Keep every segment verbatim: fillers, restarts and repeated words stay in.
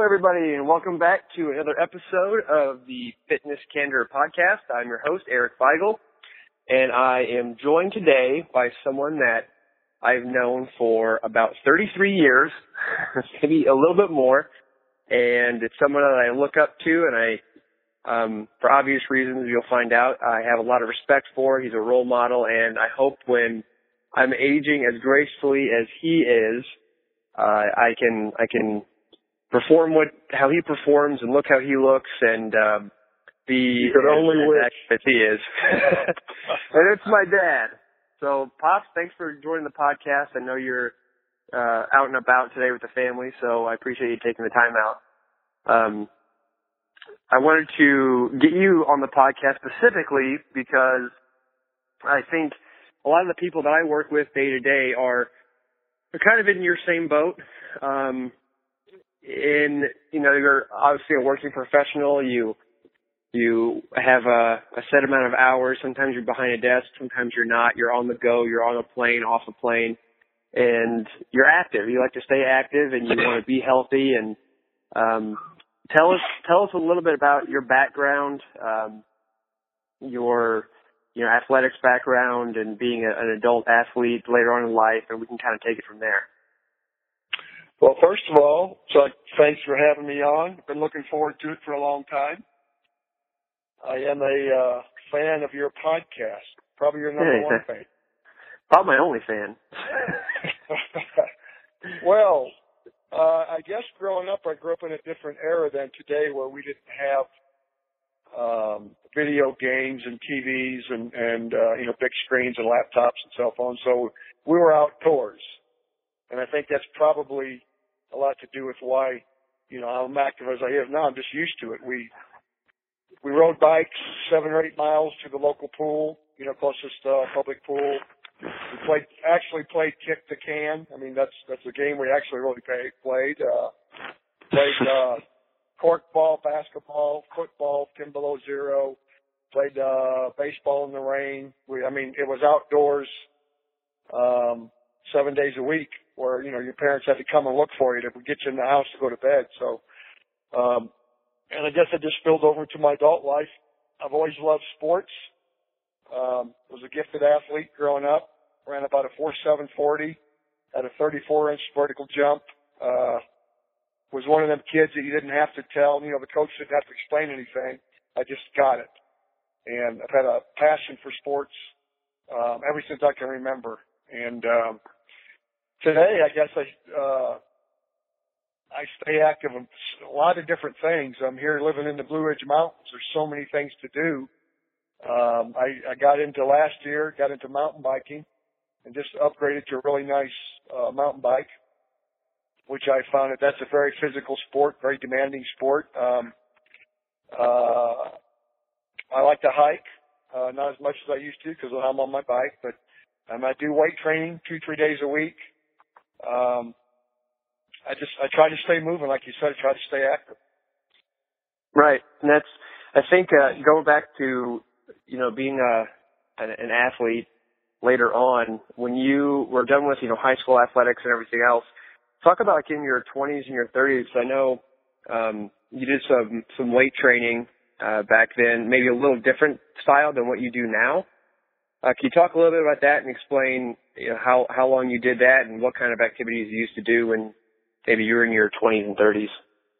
everybody, and welcome back to another episode of the Fitness Candor podcast. I'm your host, Eric Feigl, and I am joined today by someone that I've known for about thirty-three years, maybe a little bit more, and it's someone that I look up to, and I, um, for obvious reasons, you'll find out, I have a lot of respect for. He's a role model, and I hope when I'm aging as gracefully as he is, uh, I can, I can perform what, how he performs and look how he looks and, um, be you could only wish as he is. And it's my dad. So, Pops, thanks for joining the podcast. I know you're, uh, out and about today with the family, so I appreciate you taking the time out. Um, I wanted to get you on the podcast specifically because I think a lot of the people that I work with day to day are, are kind of in your same boat. Um, in, you know, you're obviously a working professional. You, you have a, a set amount of hours. Sometimes you're behind a desk. Sometimes you're not. You're on the go. You're on a plane, off a plane, and you're active. You like to stay active and you want to be healthy. And, um, tell us, tell us a little bit about your background, um, your, you know, athletics background and being a, an adult athlete later on in life, and we can kind of take it from there. Well, first of all, so thanks for having me on. I've been looking forward to it for a long time. I am a uh, fan of your podcast. Probably your number hey, one fan. Probably my only fan. Well, uh, I guess growing up, I grew up in a different era than today where we didn't have um, video games and T Vs and, and uh, you know, big screens and laptops and cell phones. So we were outdoors. And I think that's probably a lot to do with why, you know, I'm active as I am now. I'm just used to it. We we rode bikes seven or eight miles to the local pool, you know, closest uh, public pool. We played, actually played kick the can. I mean, that's that's a game we actually really pay, played. Uh, played uh, corkball, basketball, football, ten below zero. Played uh, baseball in the rain. We, I mean, it was outdoors um, seven days a week, where, you know, your parents had to come and look for you to get you in the house to go to bed. So, um, and I guess it just spilled over into my adult life. I've always loved sports. Um, was a gifted athlete growing up. Ran about a four seven forty, had a thirty-four inch vertical jump. Uh, was one of them kids that you didn't have to tell, you know, the coach didn't have to explain anything. I just got it. And I've had a passion for sports, um, ever since I can remember. And, um, today, I guess I uh, I stay active in a lot of different things. I'm here living in the Blue Ridge Mountains. There's so many things to do. Um, I, I got into last year, got into mountain biking, and just upgraded to a really nice uh, mountain bike, which I found that that's a very physical sport, very demanding sport. Um, uh, I like to hike, uh, not as much as I used to because I'm on my bike, but um, I do weight training two, three days a week. Um, I just, I try to stay moving, like you said, I try to stay active. Right. And that's, I think, uh, going back to, you know, being a, an, an athlete later on, when you were done with, you know, high school athletics and everything else, talk about like in your twenties and your thirties. I know, um, you did some, some weight training, uh, back then, maybe a little different style than what you do now. Uh, can you talk a little bit about that and explain, you know, how, how long you did that and what kind of activities you used to do when maybe you were in your twenties and thirties?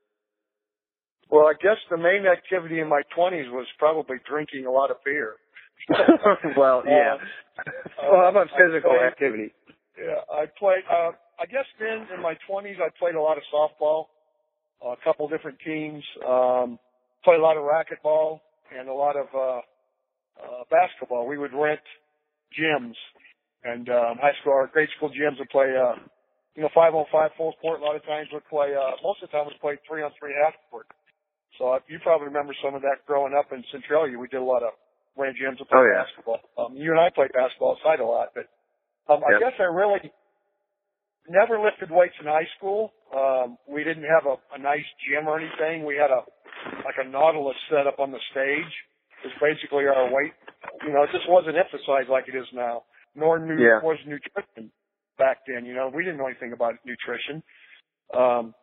Well, I guess the main activity in my twenties was probably drinking a lot of beer. Well, yeah. Uh, well, how about physical played, activity? Yeah, I played, uh, I guess then in my twenties I played a lot of softball, a couple different teams, um, played a lot of racquetball and a lot of, uh, Uh, basketball. We would rent gyms, and um, high school or grade school gyms would play, uh, you know, five on five full court. A lot of times we'd play. Uh, most of the time we played three on three half court. So uh, you probably remember some of that growing up in Centralia. We did a lot of rent gyms to play oh, yeah. basketball. Um, you and I played basketball outside a lot, but um, I yep. guess I really never lifted weights in high school. Um, we didn't have a, a nice gym or anything. We had a like a Nautilus set up on the stage. Is basically our weight. You know, it just wasn't emphasized like it is now. Nor new, yeah. was nutrition back then. You know, we didn't know anything about nutrition. Um,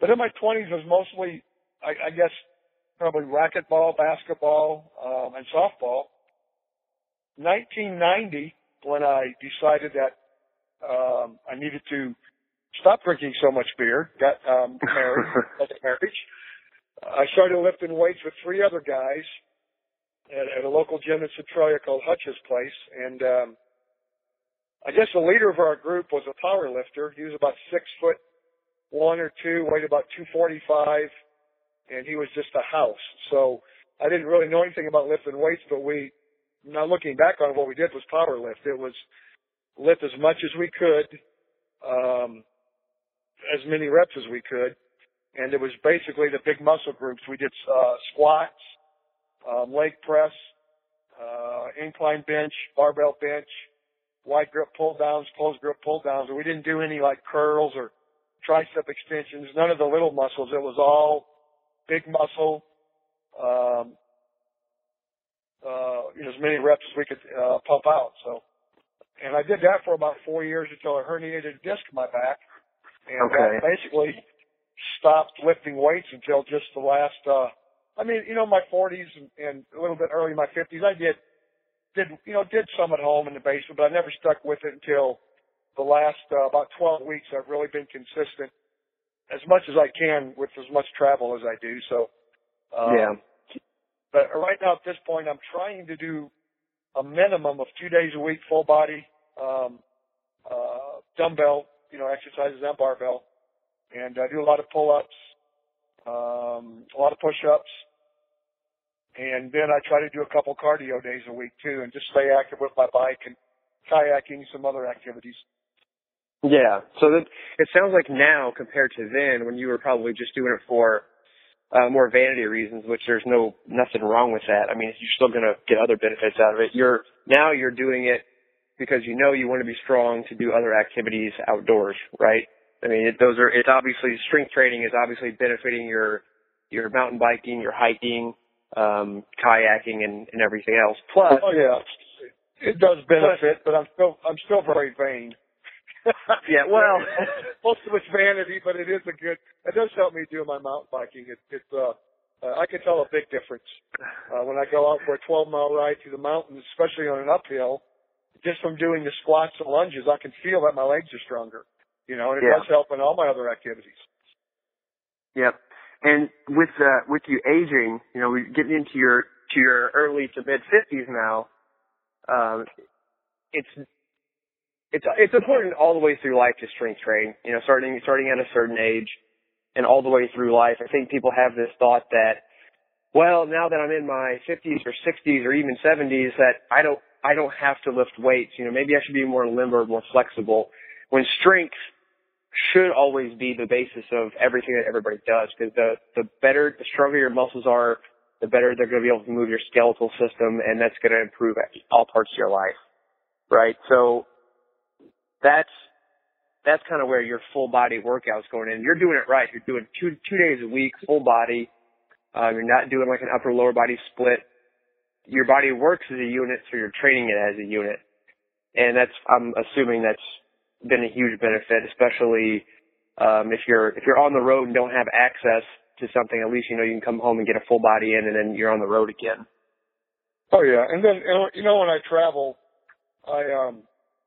But in my twenties, it was mostly, I, I guess, probably racquetball, basketball, um, and softball. nineteen ninety, when I decided that um, I needed to stop drinking so much beer, got um, married, had a marriage, I started lifting weights with three other guys at, at a local gym in Centralia called Hutch's Place. And um, I guess the leader of our group was a power lifter. He was about six foot one or two, weighed about two forty-five, and he was just a house. So I didn't really know anything about lifting weights, but we, now looking back on it, what we did was power lift. It was lift as much as we could, um, as many reps as we could, and it was basically the big muscle groups. We did uh, squats, um, leg press, uh, incline bench, barbell bench, wide grip pull downs, closed grip pull downs, and we didn't do any like curls or tricep extensions, none of the little muscles. It was all big muscle, um, uh, you know, as many reps as we could uh, pump out. So, and I did that for about four years until I herniated a disc in my back, and okay. uh, basically stopped lifting weights until just the last. Uh, I mean, you know, my forties and, and a little bit early in my fifties, I did did you know did some at home in the basement, but I never stuck with it until the last uh, about twelve weeks. I've really been consistent as much as I can with as much travel as I do. So, um, yeah. But right now at this point, I'm trying to do a minimum of two days a week, full body, um, uh, dumbbell, you know, exercises and barbell. And I do a lot of pull-ups, um, a lot of push-ups. And then I try to do a couple cardio days a week too, and just stay active with my bike and kayaking, some other activities. Yeah. So that, it sounds like now compared to then, when you were probably just doing it for uh, more vanity reasons, which there's no nothing wrong with that. I mean, you're still going to get other benefits out of it. You're now you're doing it because you know you want to be strong to do other activities outdoors, right? I mean, it, those are it's obviously strength training is obviously benefiting your your mountain biking, your hiking, um, kayaking, and, and everything else. Plus, oh yeah, it does benefit, but I'm still I'm still very vain. Yeah, well, most of it's vanity, but it is a good. It does help me do my mountain biking. It, it uh, uh, I can tell a big difference uh, when I go out for a twelve mile ride through the mountains, especially on an uphill. Just from doing the squats and lunges, I can feel that my legs are stronger. You know, and it yeah. does help in all my other activities. Yep. And with uh, with you aging, you know, we're getting into your to your early to mid fifties now. Um, it's It's it's important all the way through life to strength train. You know, starting starting at a certain age and all the way through life. I think people have this thought that, well, now that I'm in my fifties or sixties or even seventies, that I don't I don't have to lift weights. You know, maybe I should be more limber, more flexible. When strength should always be the basis of everything that everybody does, because the the better, the stronger your muscles are, the better they're going to be able to move your skeletal system, and that's going to improve all parts of your life, right? So That's that's kind of where your full body workout's going in. You're doing it right. You're doing two two days a week, full body. Um, you're not doing like an upper lower body split. Your body works as a unit, so you're training it as a unit. And that's I'm assuming that's been a huge benefit, especially um, if you're if you're on the road and don't have access to something. At least you know you can come home and get a full body in, and then you're on the road again. Oh yeah, and then you know when I travel, I um.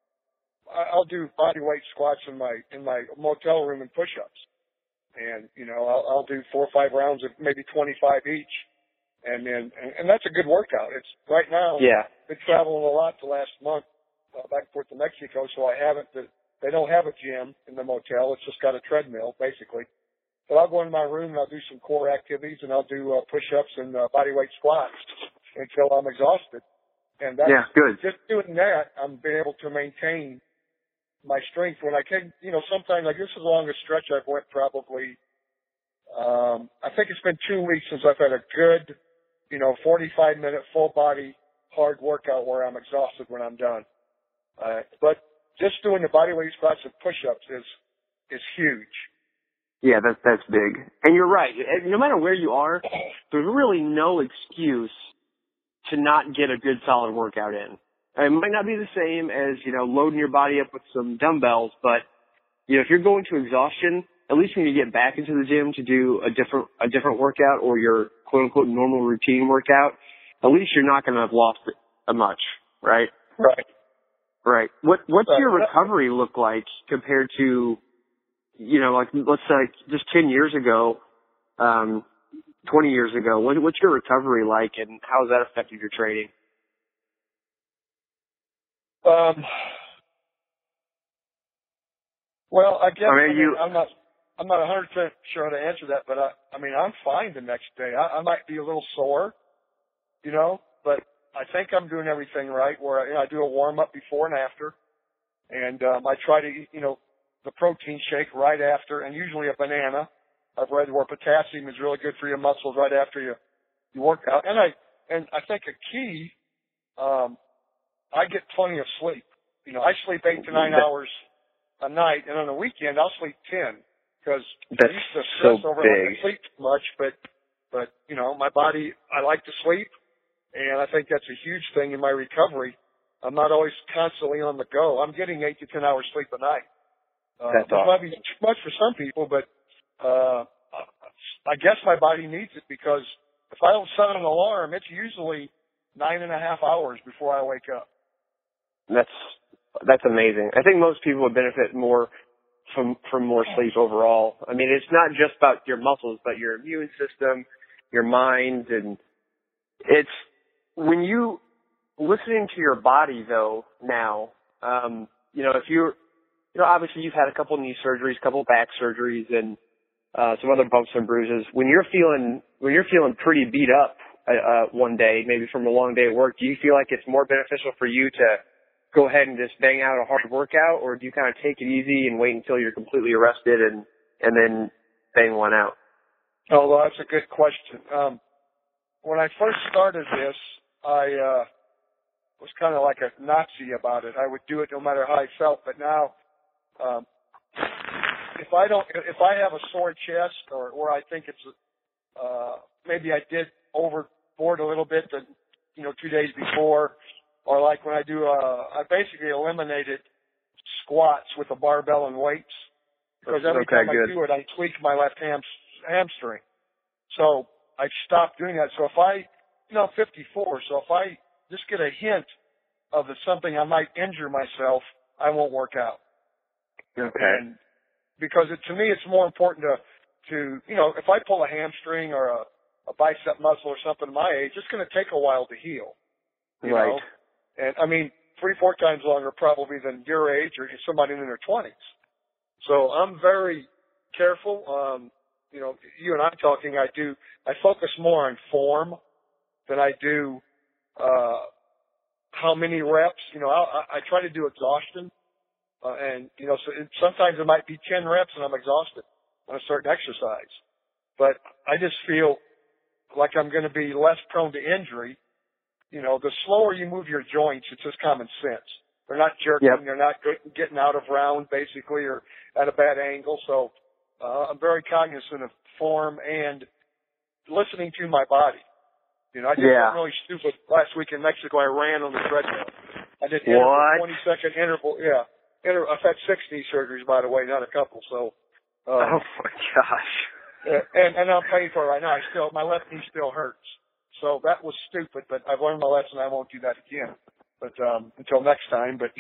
I'll do body weight squats in my in my motel room and push-ups, and you know I'll, I'll do four or five rounds of maybe twenty-five each, and then and, and that's a good workout. It's right now. Yeah. Been traveling a lot the last month, uh, back and forth to Mexico, so I haven't. They don't have a gym in the motel. It's just got a treadmill basically. But I'll go in my room and I'll do some core activities, and I'll do uh, push-ups and uh, body weight squats until I'm exhausted. And that's, yeah, good. Just doing that, I'm being able to maintain my strength. When I can, you know, sometimes like this is the longest stretch I've went probably, um, I think it's been two weeks since I've had a good, you know, forty-five minute full body hard workout where I'm exhausted when I'm done. Uh, but just doing the body weight squats and push-ups is, is huge. Yeah, that's, that's big. And you're right. No matter where you are, there's really no excuse to not get a good solid workout in. It might not be the same as, you know, loading your body up with some dumbbells, but, you know, if you're going to exhaustion, at least when you get back into the gym to do a different, a different workout or your quote unquote normal routine workout, at least you're not going to have lost it much, right? Right. Right. What, what's Right. your recovery look like compared to, you know, like, let's say like just ten years ago, um, twenty years ago, what, what's your recovery like and how has that affected your training? Um, well, I guess, I I mean, mean, you, I'm not, I'm not one hundred percent sure how to answer that, but I, I mean, I'm fine the next day. I, I might be a little sore, you know, but I think I'm doing everything right where, you know, I do a warm up before and after. And, um, I try to eat, you know, the protein shake right after and usually a banana. I've read where potassium is really good for your muscles right after you, you work out. And I, and I think a key, um, I get plenty of sleep. You know, I sleep eight to nine hours a night, and on the weekend I'll sleep ten because I used to stress so over big. having to sleep too much. But, but you know, my body, I like to sleep, and I think that's a huge thing in my recovery. I'm not always constantly on the go. I'm getting eight to ten hours sleep a night. Uh, That's which awesome. might be too much for some people, but uh, I guess my body needs it because if I don't set an alarm, it's usually nine and a half hours before I wake up. That's, that's amazing. I think most people would benefit more from, from more sleep overall. I mean, it's not just about your muscles, but your immune system, your mind, and it's when you listening to your body though now, um, you know, if you're, you know, obviously you've had a couple knee surgeries, a couple back surgeries, and uh, some other bumps and bruises. When you're feeling, when you're feeling pretty beat up uh, uh, one day, maybe from a long day at work, do you feel like it's more beneficial for you to go ahead and just bang out a hard workout, or do you kind of take it easy and wait until you're completely rested and and then bang one out? Oh, well, that's a good question. Um, when I first started this, I uh, was kind of like a Nazi about it. I would do it no matter how I felt. But now, um, if I don't, if I have a sore chest, or or I think it's uh, maybe I did overboard a little bit, the, you know, two days before. Or like when I do, uh, I basically eliminated squats with a barbell and weights because every Okay, time good. I do it, I tweak my left ham, hamstring. So I stopped doing that. So if I, you know, I'm fifty-four, so if I just get a hint of something I might injure myself, I won't work out. Okay. And because it, to me, it's more important to, to, you know, if I pull a hamstring or a, a bicep muscle or something at my age, it's going to take a while to heal. You Right. know? And I mean, three, four times longer probably than your age or somebody in their twenties. So I'm very careful. Um, you know, you and I talking, I do, I focus more on form than I do, uh, how many reps. You know, I, I try to do exhaustion. Uh, and, you know, so it, sometimes it might be ten reps and I'm exhausted on a certain exercise. But I just feel like I'm going to be less prone to injury. You know, the slower you move your joints, it's just common sense. They're not jerking. Yep. They're not getting out of round, basically, or at a bad angle. So uh, I'm very cognizant of form and listening to my body. You know, I did Yeah. something really stupid last week in Mexico. I ran on the treadmill. I did What? twenty-second interval. Yeah. Inter- I've had six knee surgeries, by the way, not a couple. So. Um, oh, my gosh. and, and I'm paying for it right now. I still, my left knee still hurts. So that was stupid, but I've learned my lesson. I won't do that again. But um until next time. But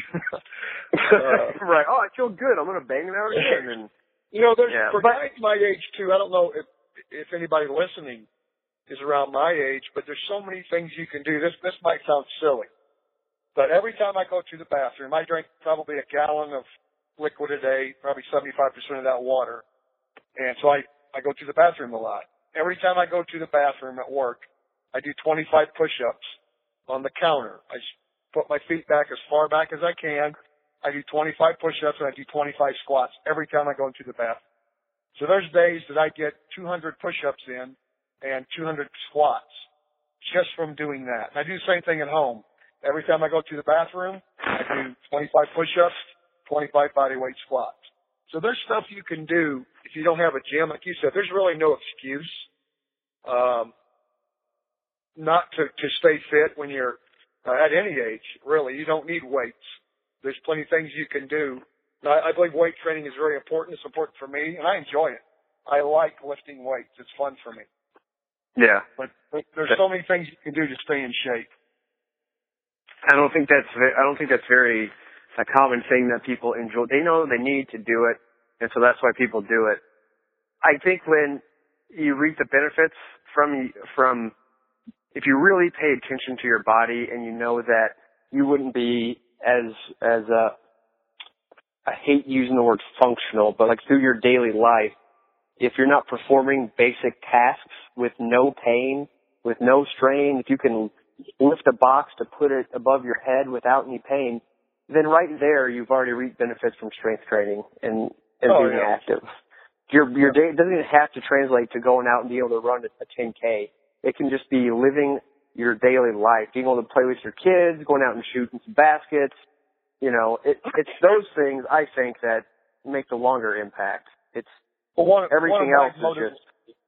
uh, right. Oh, I feel good. I'm gonna bang it out again. And you know, there's yeah, for but, guys my age too. I don't know if if anybody listening is around my age, but there's so many things you can do. This this might sound silly, but every time I go to the bathroom, I drink probably a gallon of liquid a day, probably seventy-five percent of that water, and so I I go to the bathroom a lot. Every time I go to the bathroom at work, I do twenty-five push-ups on the counter. I put my feet back as far back as I can. I do twenty-five push-ups and I do twenty-five squats every time I go into the bathroom. So there's days that I get two hundred push-ups in and two hundred squats just from doing that. And I do the same thing at home. Every time I go to the bathroom, I do twenty-five push-ups, twenty-five body weight squats. So there's stuff you can do if you don't have a gym. Like you said, there's really no excuse. Um, not to, to stay fit when you're uh, at any age, really. You don't need weights. There's plenty of things you can do I, I believe weight training is very important. It's important for me, and I enjoy it. I like lifting weights. It's fun for me. Yeah. But, but there's so many things you can do to stay in shape. I don't think that's ve- I don't think that's very a common thing that people enjoy. They know they need to do it, and so that's why people do it. I think when you reap the benefits from from if you really pay attention to your body and you know that you wouldn't be as as uh, I hate using the word functional, but like through your daily life, if you're not performing basic tasks with no pain, with no strain, if you can lift a box to put it above your head without any pain, then right there you've already reaped benefits from strength training and, and oh, being yeah. active. Your your day doesn't even have to translate to going out and being able to run a ten K. It can just be living your daily life, being able to play with your kids, going out and shooting some baskets. You know, it, it's those things I think that make the longer impact. It's well, one, everything one else is motiv- just.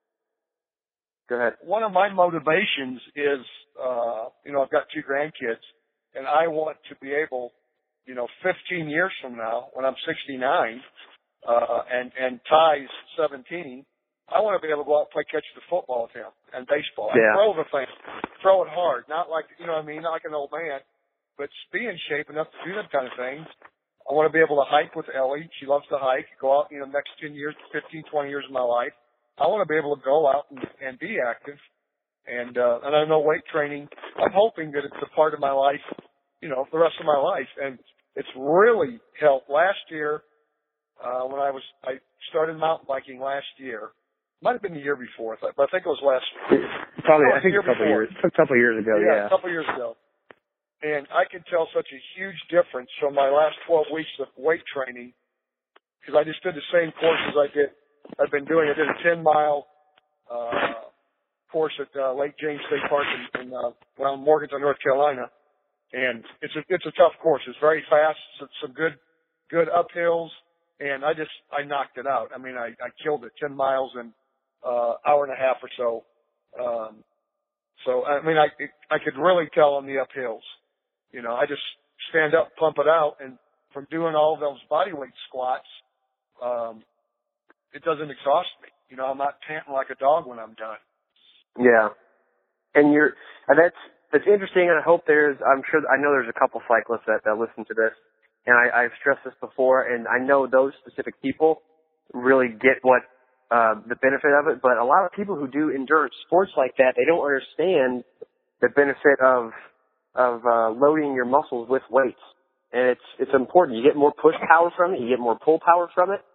Go ahead. One of my motivations is, uh, you know, I've got two grandkids, and I want to be able, you know, fifteen years from now, when I'm sixty-nine, uh, and and Ty's seventeen, I want to be able to go out and play catch the football with him and baseball. Yeah. And throw the thing, throw it hard, not like, you know what I mean, not like an old man, but be in shape enough to do that kind of thing. I want to be able to hike with Ellie. She loves to hike. Go out, you know, next ten years, fifteen, twenty years of my life. I want to be able to go out and, and be active. And, uh, and I know weight training, I'm hoping that it's a part of my life, you know, the rest of my life. And it's really helped. Last year, uh, when I was, I started mountain biking last year. Might have been the year before, but I think it was last year. Probably, no, I think a couple before. years, a couple years ago, yeah. Yeah, a couple years ago. And I could tell such a huge difference from my last twelve weeks of weight training, because I just did the same courses I did, I've been doing. I did a ten mile, uh, course at, uh, Lake James State Park in, in uh, around Morgantown, North Carolina. And it's a, it's a tough course. It's very fast. It's some good, good uphills. And I just, I knocked it out. I mean, I, I killed it ten miles in, uh, hour and a half or so. Um, so, I mean, I, I could really tell on the uphills. You know, I just stand up, pump it out, and from doing all those body weight squats, um, it doesn't exhaust me. You know, I'm not panting like a dog when I'm done. Yeah. And you're, and that's, that's interesting, and I hope there's, I'm sure, I know there's a couple cyclists that, that listen to this, and I, I've stressed this before, and I know those specific people really get what, uh, the benefit of it, but a lot of people who do endurance sports like that, they don't understand the benefit of, of, uh, loading your muscles with weights. And it's, it's important. You get more push power from it, you get more pull power from it.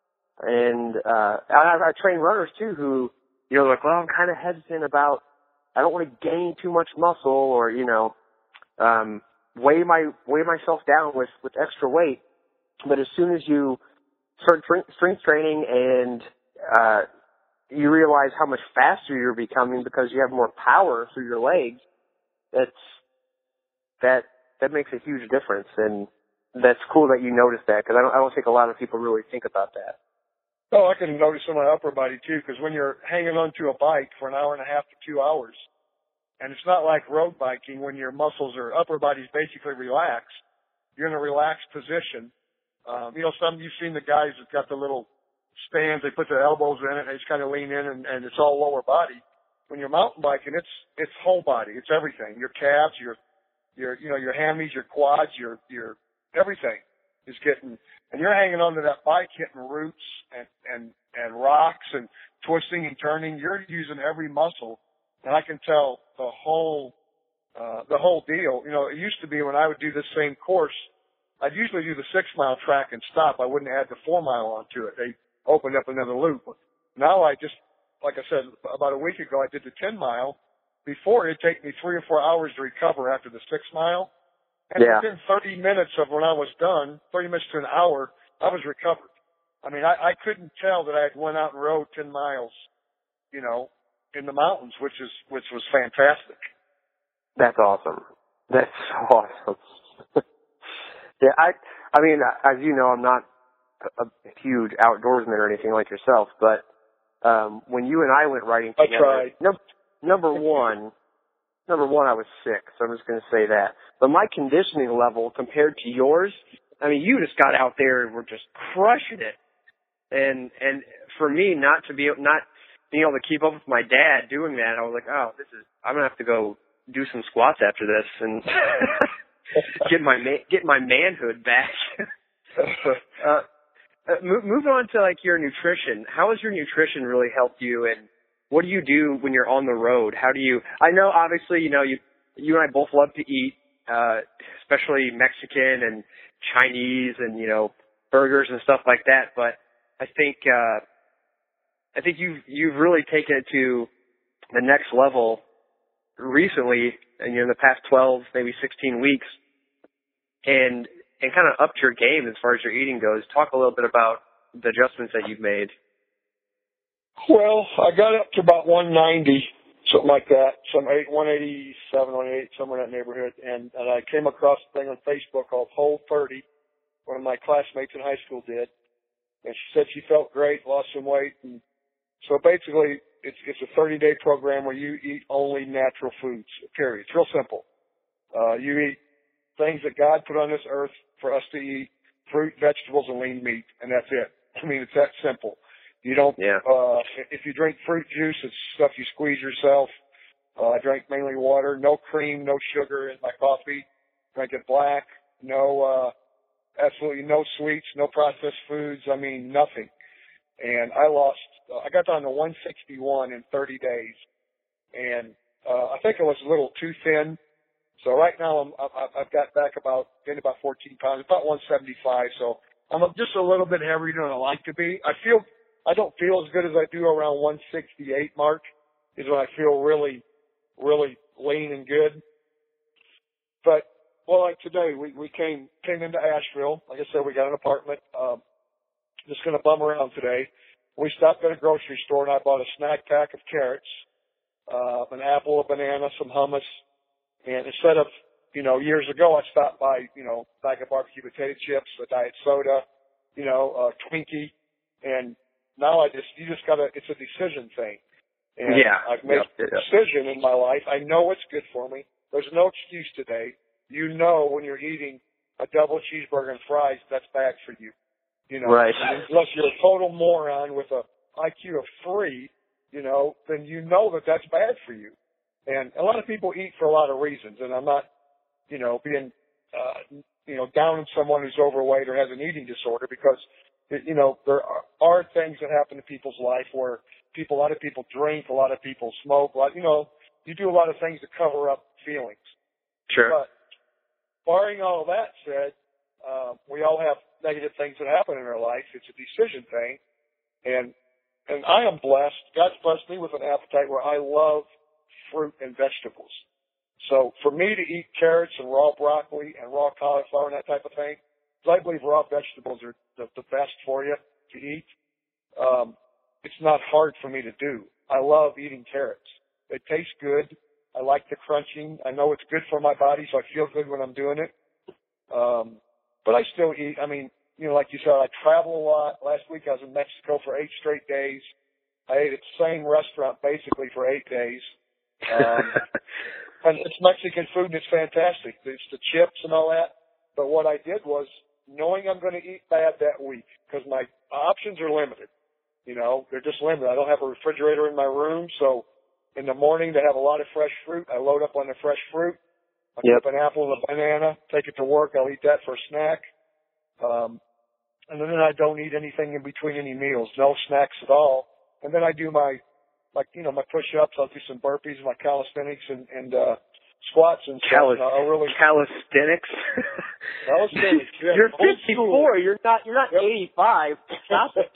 And, uh, I, I train runners too who, you know, like, well, I'm kind of hesitant about, I don't want to gain too much muscle or, you know, um, weigh my, weigh myself down with, with extra weight. But as soon as you start strength training and, uh, you realize how much faster you're becoming because you have more power through your legs, that's, that, that makes a huge difference. And that's cool that you noticed that, because I don't, I don't think a lot of people really think about that. Oh, I can notice in my upper body too, because when you're hanging onto a bike for an hour and a half to two hours, and it's not like road biking when your muscles or upper body's basically relaxed. You're in a relaxed position. Um, you know, some you've seen the guys that got the little stands. They put their elbows in it. And they just kind of lean in, and, and it's all lower body. When you're mountain biking, it's it's whole body. It's everything. Your calves, your your you know your hammies, your quads, your your everything is getting. And you're hanging onto that bike, hitting roots and, and, and rocks and twisting and turning. You're using every muscle. And I can tell the whole, uh, the whole deal. You know, it used to be when I would do this same course, I'd usually do the six mile track and stop. I wouldn't add the four mile onto it. They opened up another loop. Now I just, like I said, about a week ago, I did the ten mile. Before it'd take me three or four hours to recover after the six mile. And yeah. within thirty minutes of when I was done, thirty minutes to an hour, I was recovered. I mean, I, I couldn't tell that I had went out and rode ten miles, you know, in the mountains, which is, which was fantastic. That's awesome. That's so awesome. yeah, I, I mean, as you know, I'm not a, a huge outdoorsman or anything like yourself, but, um, when you and I went riding together, I tried. No, number one, Number one, I was sick, so I'm just going to say that. But my conditioning level compared to yours, I mean, you just got out there and were just crushing it. And, and for me not to be, not being able to keep up with my dad doing that, I was like, oh, this is, I'm going to have to go do some squats after this and get my, ma- get my manhood back. uh, uh, move, moving on to like your nutrition. How has your nutrition really helped you, and what do you do when you're on the road? How do you, I know obviously, you know, you, you and I both love to eat, uh, especially Mexican and Chinese and, you know, burgers and stuff like that. But I think, uh, I think you've, you've really taken it to the next level recently, and you know, in the past twelve, maybe sixteen weeks, and, and kind of upped your game as far as your eating goes. Talk a little bit about the adjustments that you've made. Well, I got up to about one ninety, something like that, some eight, one eighty-seven, one eighty-eight, somewhere in that neighborhood. And, and I came across a thing on Facebook called Whole thirty, one of my classmates in high school did. And she said she felt great, lost some weight. And so basically, it's, it's a thirty-day program where you eat only natural foods, period. It's real simple. Uh, you eat things that God put on this earth for us to eat, fruit, vegetables, and lean meat, and that's it. I mean, it's that simple. You don't, yeah. uh, if you drink fruit juice, it's stuff you squeeze yourself. Uh, I drank mainly water, no cream, no sugar in my coffee. Drank it black, no, uh, absolutely no sweets, no processed foods. I mean, nothing. And I lost, uh, I got down to one sixty-one in thirty days. And, uh, I think I was a little too thin. So right now I'm, I've got back about, gained about fourteen pounds, about one seventy-five. So I'm just a little bit heavier than I like to be. I feel, I don't feel as good as I do around one sixty-eight mark is when I feel really, really lean and good. But, well, like today, we, we came, came into Asheville. Like I said, we got an apartment. Um, just going to bum around today. We stopped at a grocery store and I bought a snack pack of carrots, uh, an apple, a banana, some hummus. And instead of, you know, years ago, I stopped by, you know, a bag of barbecue potato chips, a diet soda, you know, a Twinkie, and now I just, you just gotta, it's a decision thing. And yeah. I've made yep. a decision in my life. I know what's good for me. There's no excuse today. You know when you're eating a double cheeseburger and fries, that's bad for you. You know, right. unless you're a total moron with a I Q of three, you know, then you know that that's bad for you. And a lot of people eat for a lot of reasons, and I'm not, you know, being, uh, you know, down on someone who's overweight or has an eating disorder because, you know, there are, are things that happen in people's life where people, a lot of people drink, a lot of people smoke, a lot, you know, you do a lot of things to cover up feelings. Sure. But barring all that said, uh, we all have negative things that happen in our life. It's a decision thing. And, and I am blessed. God's blessed me with an appetite where I love fruit and vegetables. So for me to eat carrots and raw broccoli and raw cauliflower and that type of thing, because I believe raw vegetables are the, the best for you to eat, um, it's not hard for me to do. I love eating carrots. They taste good. I like the crunching. I know it's good for my body, so I feel good when I'm doing it. Um, but I still eat. I mean, you know, like you said, I travel a lot. Last week I was in Mexico for eight straight days. I ate at the same restaurant basically for eight days. Um, and it's Mexican food and it's fantastic. It's the chips and all that. But what I did was, knowing I'm going to eat bad that week, because my options are limited. You know, they're just limited. I don't have a refrigerator in my room, so in the morning they have a lot of fresh fruit. I load up on the fresh fruit. I yep. pick up an apple and a banana, take it to work. I'll eat that for a snack. Um, and then I don't eat anything in between any meals, no snacks at all. And then I do my, like, you know, my push-ups. I'll do some burpees, my calisthenics and, and, uh, squats and stuff. Calis- and I'll really calisthenics. Calisthenics. Yeah. You're fifty-four. You're not. You're not yep. eighty-five. Stop it.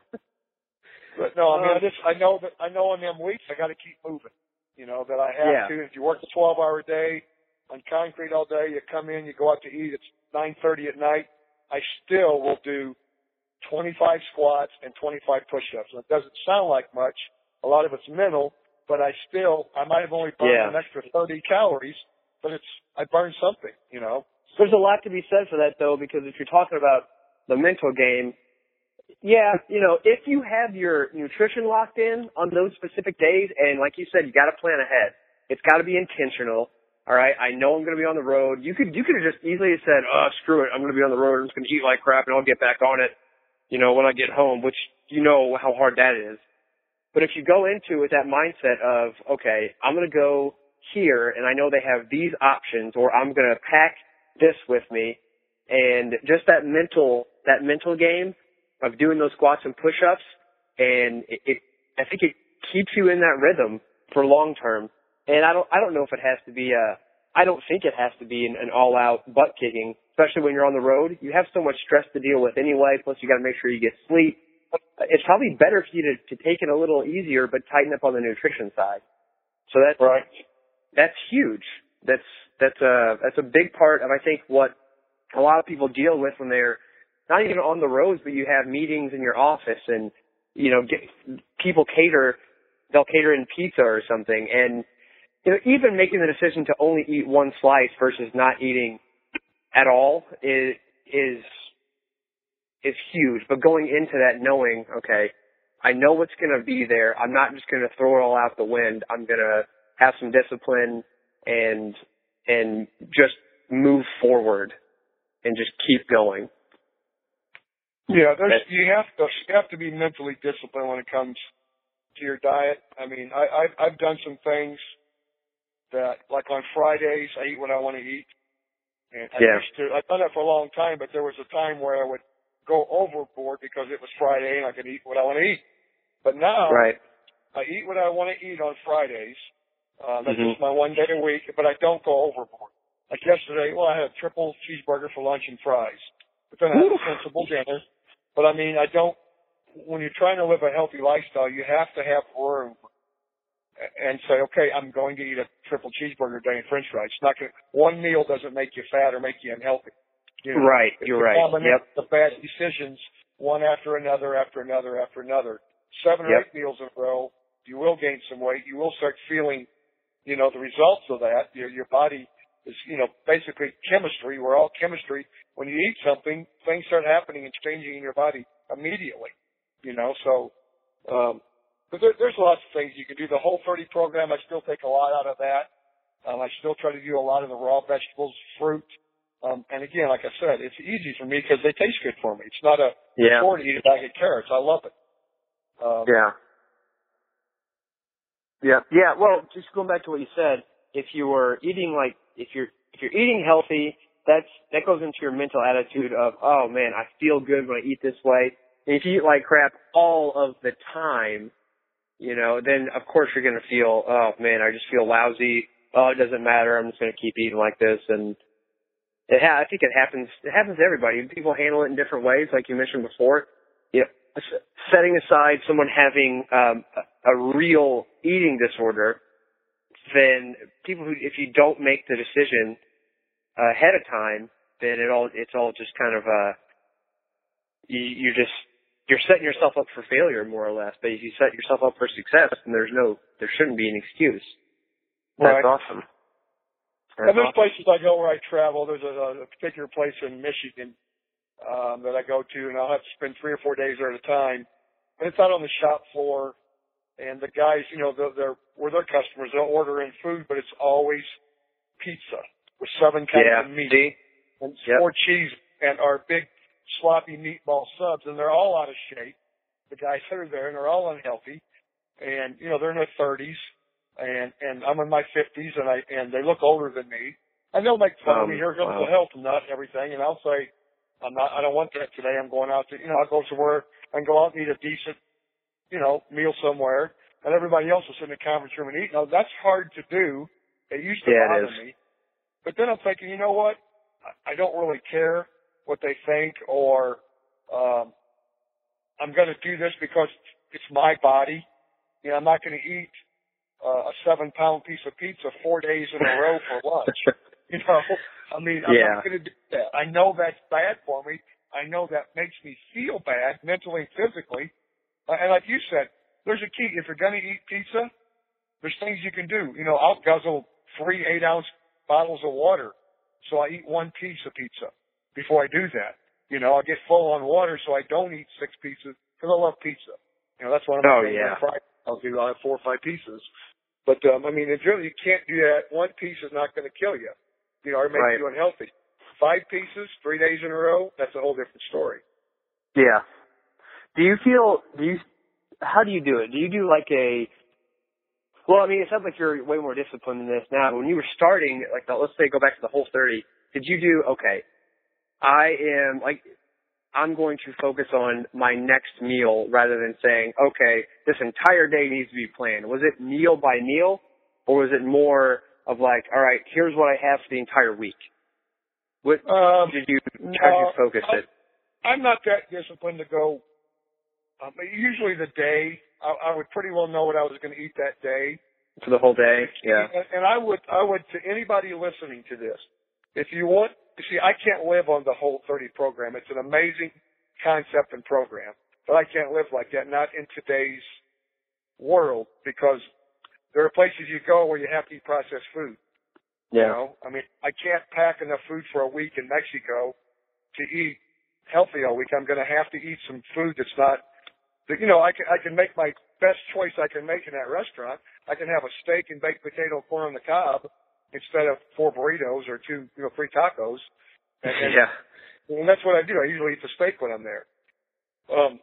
But no, I mean, I just I know that I know on them weeks I got to keep moving. You know that I have yeah. to. If you work a twelve-hour day on concrete all day, you come in, you go out to eat. It's nine thirty at night. I still will do twenty-five squats and twenty-five push-ups. And it doesn't sound like much. A lot of it's mental, but I still I might have only burned yeah. an extra thirty calories, but it's I burned something. You know. There's a lot to be said for that, though, because if you're talking about the mental game, yeah, you know, if you have your nutrition locked in on those specific days, and like you said, you got to plan ahead. It's got to be intentional. All right, I know I'm going to be on the road. You could you could have just easily said, oh, screw it, I'm going to be on the road. I'm just going to eat like crap, and I'll get back on it, you know, when I get home, which you know how hard that is. But if you go into it with that mindset of, okay, I'm going to go here, and I know they have these options, or I'm going to pack this with me, and just that mental that mental game of doing those squats and push-ups, and it, it I think it keeps you in that rhythm for long term. And I don't I don't know if it has to be a I don't think it has to be an, an all out butt kicking, especially when you're on the road. You have so much stress to deal with anyway, plus you got to make sure you get sleep. It's probably better for you to, to take it a little easier, but tighten up on the nutrition side. So that's right. That's huge. That's that's a that's a big part of I think what a lot of people deal with when they're not even on the roads, but you have meetings in your office, and you know get, people cater they'll cater in pizza or something, and you know even making the decision to only eat one slice versus not eating at all is is is huge. But going into that knowing, okay, I know what's going to be there. I'm not just going to throw it all out the wind. I'm going to have some discipline and and just move forward and just keep going. Yeah, there's, you have to you have to be mentally disciplined when it comes to your diet. I mean, I, I've I've done some things that, like on Fridays, I eat what I want to eat. And I yeah. used to, I've done that for a long time, but there was a time where I would go overboard because it was Friday and I could eat what I want to eat. But now, right. I eat what I want to eat on Fridays. Uh, that's mm-hmm. just my one day a week, but I don't go overboard. Like yesterday, well, I had a triple cheeseburger for lunch and fries. But then I had a sensible dinner. But I mean, I don't, when you're trying to live a healthy lifestyle, you have to have room and say, okay, I'm going to eat a triple cheeseburger day and french fries. It's not going to, one meal doesn't make you fat or make you unhealthy. You know, right, you're right. Yep. The bad decisions, one after another, after another, after another. Seven or yep. eight meals in a row, you will gain some weight. You will start feeling, you know, the results of that. Your, your body is, you know, basically chemistry. We're all chemistry. When you eat something, things start happening and changing in your body immediately, you know, so, um, but there, there's lots of things you can do. The Whole thirty program, I still take a lot out of that. Um, I still try to do a lot of the raw vegetables, fruit. Um, and again, like I said, it's easy for me because they taste good for me. It's not a yeah. chore to eat a bag of carrots. I love it. Um, yeah. Yeah. Yeah. Well, just going back to what you said, if you were eating like, if you're, if you're eating healthy, that's, that goes into your mental attitude of, oh man, I feel good when I eat this way. And if you eat like crap all of the time, you know, then of course you're going to feel, oh man, I just feel lousy. Oh, it doesn't matter. I'm just going to keep eating like this. And it ha- I think it happens, it happens to everybody. People handle it in different ways, like you mentioned before. You know, setting aside someone having um, a, a real eating disorder, then people who, if you don't make the decision ahead of time, then it all, it's all just kind of, uh, you, you just, you're setting yourself up for failure more or less. But if you set yourself up for success, then there's no, there shouldn't be an excuse. That's right. awesome. That's and there's awesome. places I go where I travel. There's a, a particular place in Michigan um, that I go to, and I'll have to spend three or four days there at a time. And it's out on the shop floor, and the guys, you know, they're, they're we're their customers. They'll order in food, but it's always pizza with seven kinds yeah. of meat See? and yep. four cheese and our big sloppy meatball subs, and they're all out of shape. The guys that are there, and they're all unhealthy, and you know they're in their thirties, and and I'm in my fifties, and I and they look older than me, and they'll make fun um, of me. Here comes wow. the health nut and everything, and I'll say, I'm not, I don't want that today. I'm going out to, you know, I'll go somewhere and go out and eat a decent, you know, meal somewhere, and everybody else will sit in the conference room and eat. Now that's hard to do. It used to yeah, bother me, but then I'm thinking, you know what? I don't really care what they think, or um, I'm going to do this because it's my body. You know, I'm not going to eat uh, a seven-pound piece of pizza four days in a row for lunch. You know, I mean, I'm yeah. not going to do that. I know that's bad for me. I know that makes me feel bad mentally and physically. Uh, and like you said, there's a key. If you're going to eat pizza, there's things you can do. You know, I'll guzzle three eight-ounce bottles of water, so I eat one piece of pizza before I do that. You know, I'll get full on water so I don't eat six pieces because I love pizza. You know, that's one of my oh, things. yeah. On Friday, I'll do, I'll have four or five pieces. But, um, I mean, in general, you can't do that. One piece is not going to kill you, you know, or make right. you unhealthy. Five pieces, three days in a row, that's a whole different story. Yeah. Do you feel, do you, how do you do it? Do you do like a, well, I mean, it sounds like you're way more disciplined than this now. But when you were starting, like, the, let's say go back to the Whole thirty, did you do, okay, I am, like, I'm going to focus on my next meal rather than saying, okay, this entire day needs to be planned. Was it meal by meal, or was it more of like, all right, here's what I have for the entire week? What um, did you, no, how did you focus I, it? I'm not that disciplined to go. Um, usually the day, I, I would pretty well know what I was going to eat that day. For the whole day? Yeah. And, and I would, I would, to anybody listening to this, if you want, you see, I can't live on the Whole thirty program. It's an amazing concept and program, but I can't live like that, not in today's world, because there are places you go where you have to eat processed food. Yeah. You know, I mean, I can't pack enough food for a week in Mexico to eat healthy all week. I'm going to have to eat some food that's not, that, you know, I can, I can make my best choice I can make in that restaurant. I can have a steak and baked potato corn on the cob instead of four burritos or two, you know, three tacos. And, and, yeah. and that's what I do. I usually eat the steak when I'm there. Um,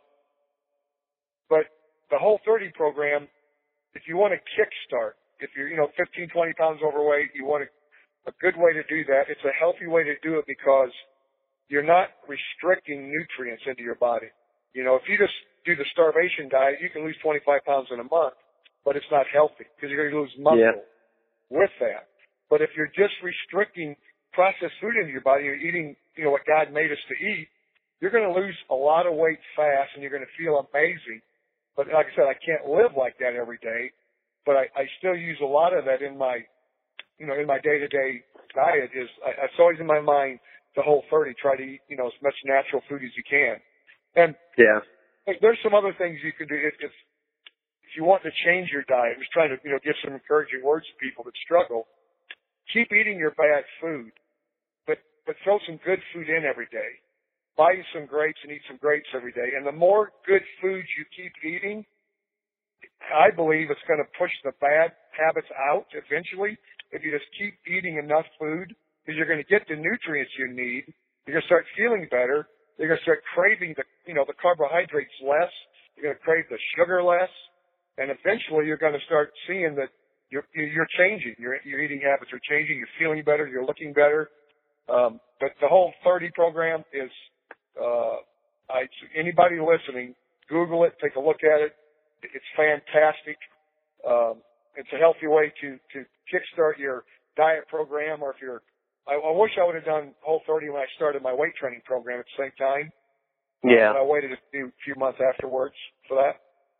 but the Whole thirty program, if you want to kickstart, if you're, you know, fifteen, twenty pounds overweight, you want a, a good way to do that. It's a healthy way to do it because you're not restricting nutrients into your body. You know, if you just do the starvation diet, you can lose twenty-five pounds in a month, but it's not healthy because you're going to lose muscle Yeah. with that. But if you're just restricting processed food into your body, you're eating, you know, what God made us to eat, you're going to lose a lot of weight fast and you're going to feel amazing. But like I said, I can't live like that every day, but I, I still use a lot of that in my, you know, in my day-to-day diet. Is I, it's always in my mind, the Whole thirty, try to eat, you know, as much natural food as you can. And Yeah. there's some other things you can do if, if, if you want to change your diet. I'm just trying to, you know, give some encouraging words to people that struggle. Keep eating your bad food, but, but throw some good food in every day. Buy you some grapes and eat some grapes every day. And the more good food you keep eating, I believe it's going to push the bad habits out eventually. If you just keep eating enough food, because you're going to get the nutrients you need, you're going to start feeling better. You're going to start craving the, you know, the carbohydrates less. You're going to crave the sugar less. And eventually you're going to start seeing that you're, you're changing. Your, your eating habits are changing. You're feeling better. You're looking better. Um, but the Whole thirty program is, uh, I, anybody listening, Google it, take a look at it. It's fantastic. Um, it's a healthy way to, to kickstart your diet program. Or if you're, I, I wish I would have done Whole thirty when I started my weight training program at the same time. Yeah. Uh, but I waited a few, few months afterwards for that.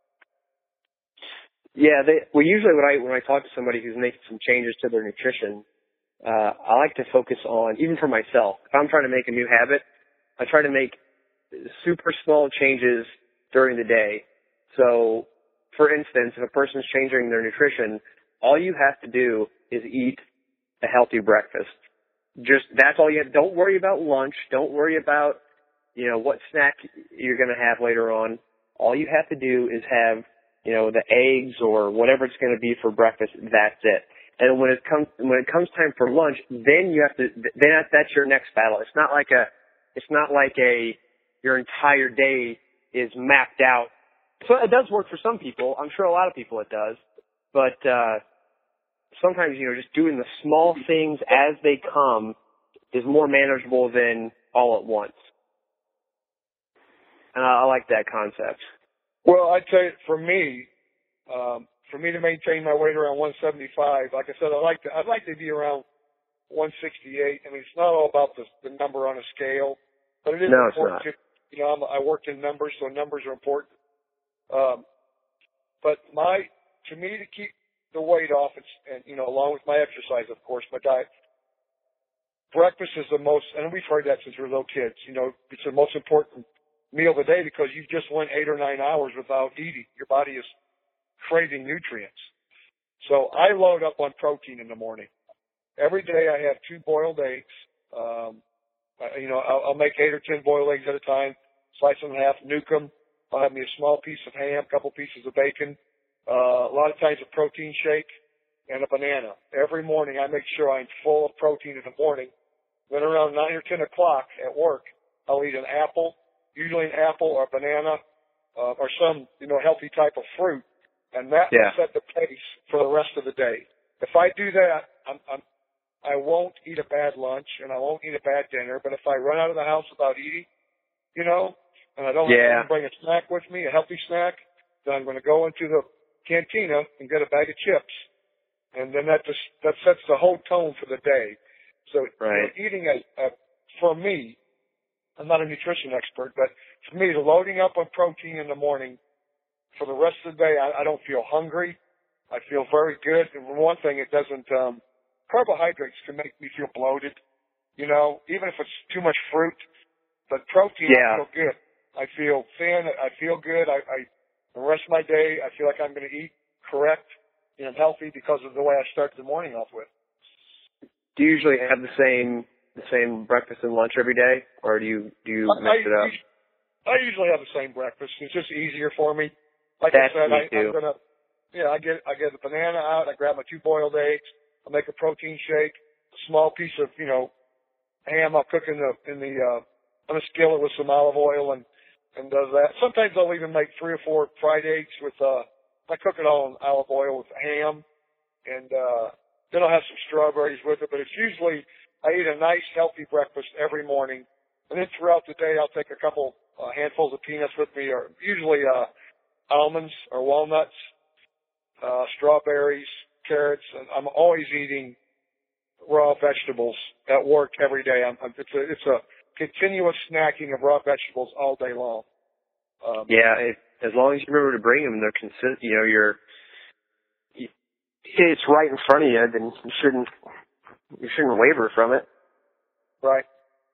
Yeah, they, well, usually when I when I talk to somebody who's making some changes to their nutrition, uh, I like to focus on, even for myself, if I'm trying to make a new habit, I try to make super small changes during the day. So, for instance, if a person's changing their nutrition, all you have to do is eat a healthy breakfast. Just, that's all you have. Don't worry about lunch. Don't worry about, you know, what snack you're going to have later on. All you have to do is have, you know, the eggs or whatever it's going to be for breakfast. That's it. And when it comes when it comes time for lunch, then you have to. Then that's your next battle. It's not like a. It's not like a. Your entire day is mapped out. So it does work for some people. I'm sure a lot of people it does. But uh, sometimes, you know, just doing the small things as they come is more manageable than all at once. And I, I like that concept. Well, I'd say for me, um, for me to maintain my weight around one seventy-five, like I said, I like to, I'd like to be around one sixty-eight. I mean, it's not all about the, the number on a scale, but it is No, it's important not. to, you know, I'm, I worked in numbers, so numbers are important. Um, but my, to me, to keep the weight off, it's, and, you know, along with my exercise, of course, my diet, breakfast is the most, and we've heard that since we were little kids, you know, it's the most important meal of the day because you just went eight or nine hours without eating. Your body is craving nutrients. So I load up on protein in the morning. Every day I have two boiled eggs. Um, I, you know, I'll, I'll make eight or ten boiled eggs at a time, slice them in half, nuke them. I'll have me a small piece of ham, a couple pieces of bacon, uh, a lot of times a protein shake. and a banana. Every morning I make sure I'm full of protein in the morning. Then around nine or ten o'clock at work, I'll eat an apple, usually an apple or a banana, uh, or some, you know, healthy type of fruit. And that Yeah. will set the pace for the rest of the day. If I do that, I'm, I'm, I won't eat a bad lunch and I won't eat a bad dinner. But if I run out of the house without eating, you know, and I don't Yeah. have to bring a snack with me, a healthy snack, then I'm going to go into the cantina and get a bag of chips. And then that just, that sets the whole tone for the day. So Right. you know, eating a, a, for me, I'm not a nutrition expert, but for me, loading up on protein in the morning for the rest of the day, I, I don't feel hungry. I feel very good. And one thing, it doesn't, um, carbohydrates can make me feel bloated, you know, even if it's too much fruit. But protein, Yeah. I feel good. I feel thin. I feel good. I, I the rest of my day, I feel like I'm going to eat correct and healthy because of the way I start the morning off with. Do you usually have the same the same breakfast and lunch every day, or do you do you I, mix it up? I, I usually have the same breakfast. It's just easier for me. Like That's I said, me I, too. I'm gonna, yeah, I get I get a banana out. I grab my two boiled eggs. I make a protein shake. A small piece of you know ham. I'll cook in the in the uh, on a skillet with some olive oil and and does that. Sometimes I'll even make three or four fried eggs with. uh I cook it all in olive oil with ham, and uh then I'll have some strawberries with it. But it's usually I eat a nice healthy breakfast every morning, and then throughout the day I'll take a couple uh, handfuls of peanuts with me, or usually uh almonds or walnuts, uh strawberries, carrots, and I'm always eating raw vegetables at work every day. I'm, I'm, it's a it's a continuous snacking of raw vegetables all day long. Um, Yeah, it, as long as you remember to bring them, they're consistent. You know, you're you, it's right in front of you, then you shouldn't you shouldn't waver from it. right.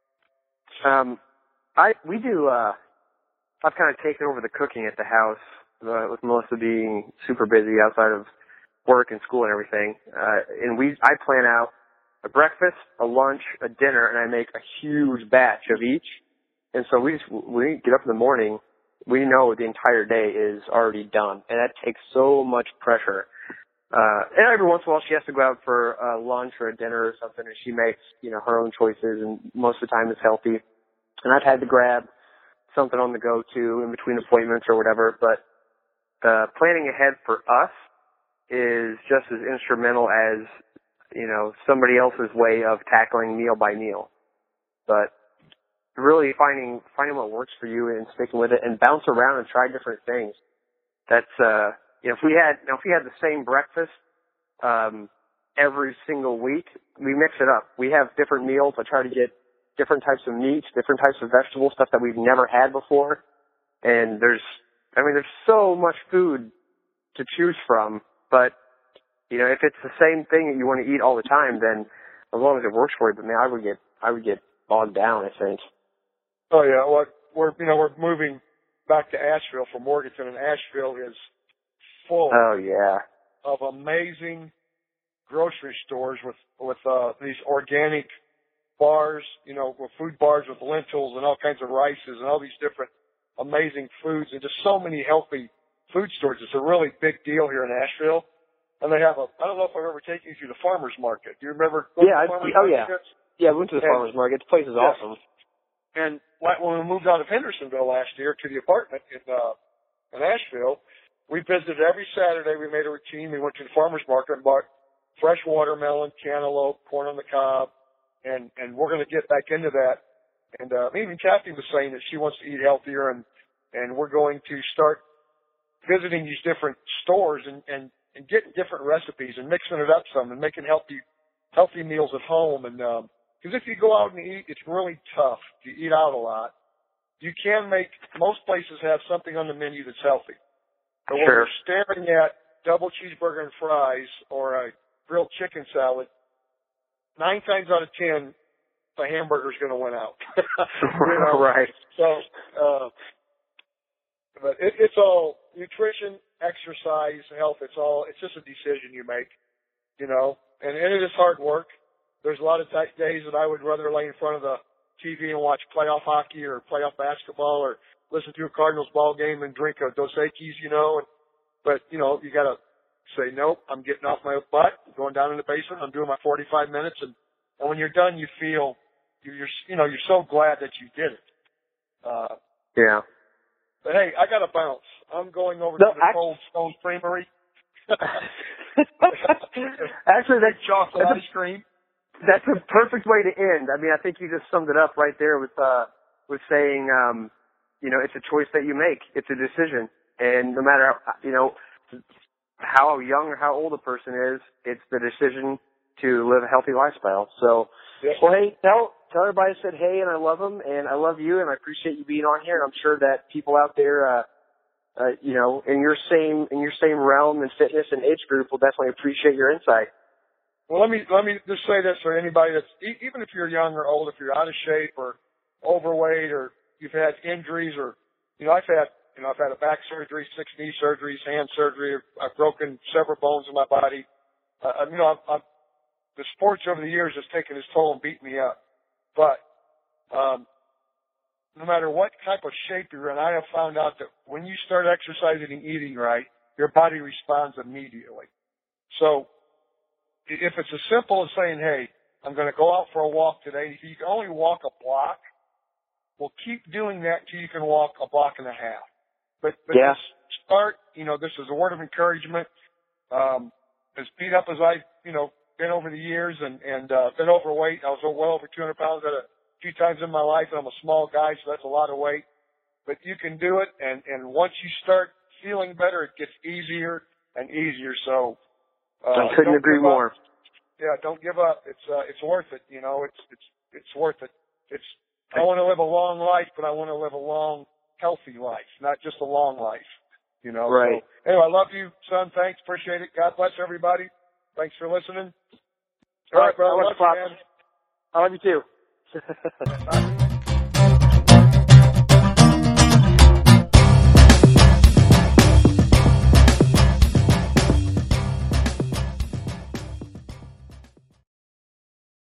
Um, I we do. Uh, I've kind of taken over the cooking at the house uh, with Melissa being super busy outside of work and school and everything. Uh, and we I plan out a breakfast, a lunch, a dinner, and I make a huge batch of each. And so we just, we get up in the morning, we know the entire day is already done, and that takes so much pressure. Uh, and every once in a while she has to go out for uh, lunch or a dinner or something, and she makes, you know, her own choices, and most of the time it's healthy. And I've had to grab something on the go too in between appointments or whatever, but uh, planning ahead for us is just as instrumental as, you know, somebody else's way of tackling meal by meal. But really finding finding what works for you and sticking with it and bounce around and try different things. That's uh you know, if we had you know, if we had the same breakfast um every single week, we mix it up. We have different meals. I try to get different types of meats, different types of vegetables, stuff that we've never had before. And there's I mean there's so much food to choose from, but you know, if it's the same thing that you want to eat all the time, then as long as it works for you, but man, I would get I would get bogged down, I think. Oh yeah, well, we're you know we're moving back to Asheville from Morganton, and Asheville is full Oh yeah. of amazing grocery stores with with uh, these organic bars, you know, with food bars with lentils and all kinds of rices and all these different amazing foods, and just so many healthy food stores. It's a really big deal here in Asheville. And they have a, I don't know if I've ever taken you to the farmer's market. Do you remember going Yeah, to the farmer's oh market? yeah. Yeah, we went to the And- farmer's market. The place is Yeah. awesome. And like when we moved out of Hendersonville last year to the apartment in uh, in Asheville, we visited every Saturday. We made a routine. We went to the farmer's market and bought fresh watermelon, cantaloupe, corn on the cob, and and we're going to get back into that. And uh, even Kathy was saying that she wants to eat healthier, and and we're going to start visiting these different stores and and and getting different recipes and mixing it up some and making healthy healthy meals at home. And um, because if you go out and eat, it's really tough. You eat out a lot. You can make, most places have something on the menu that's healthy. But when Sure. we're staring at double cheeseburger and fries or a grilled chicken salad, nine times out of ten, the hamburger's going to win out. You know? Right. So, uh, but it, it's all nutrition, exercise, health. It's all, it's just a decision you make, you know, and, and it is hard work. There's a lot of t- days that I would rather lay in front of the T V and watch playoff hockey or playoff basketball or listen to a Cardinals ball game and drink a Dos Equis, you know. And, but, you know, you got to say, nope, I'm getting off my butt, going down in the basement, I'm doing my forty-five minutes, and, and when you're done, you feel, you're, you're, you know, you're so glad that you did it. Uh, yeah. But hey, I got to bounce. I'm going over no, to the I, Cold Stone Creamery. Actually, that's chocolate that's ice cream. That's a perfect way to end. I mean, I think you just summed it up right there with uh, with saying, um, you know, it's a choice that you make. It's a decision, and no matter how, you know how young or how old a person is, it's the decision to live a healthy lifestyle. So, yeah. well, hey, tell tell everybody I said hey, and I love them, and I love you, and I appreciate you being on here. And I'm sure that people out there. Uh, Uh, you know, in your same in your same realm and fitness and age group will definitely appreciate your insight. Well, let me let me just say this for anybody that's even if you're young or old, if you're out of shape or overweight or you've had injuries or you know I've had you know I've had a back surgery, six knee surgeries, hand surgery. I've broken several bones in my body. Uh, you know, I've, I've, the sports over the years has taken its toll and beat me up. But um, no matter what type of shape you're in, I have found out that when you start exercising and eating right, your body responds immediately. So if it's as simple as saying, hey, I'm going to go out for a walk today, if you can only walk a block, well, keep doing that until you can walk a block and a half. But, but yeah. start, you know, this is a word of encouragement. Um, as beat up as I've, you know, been over the years and, and uh, been overweight, I was well over two hundred pounds at a few times in my life, and I'm a small guy, so that's a lot of weight. But you can do it, and, and once you start feeling better, it gets easier and easier. So uh, I couldn't agree more. Yeah, don't give up. It's uh, it's worth it. You know, it's it's it's worth it. It's I want to live a long life, but I want to live a long, healthy life, not just a long life. You know. Right. So, anyway, I love you, son. Thanks, appreciate it. God bless everybody. Thanks for listening. All, All right, brother. I love you, man. I love you too.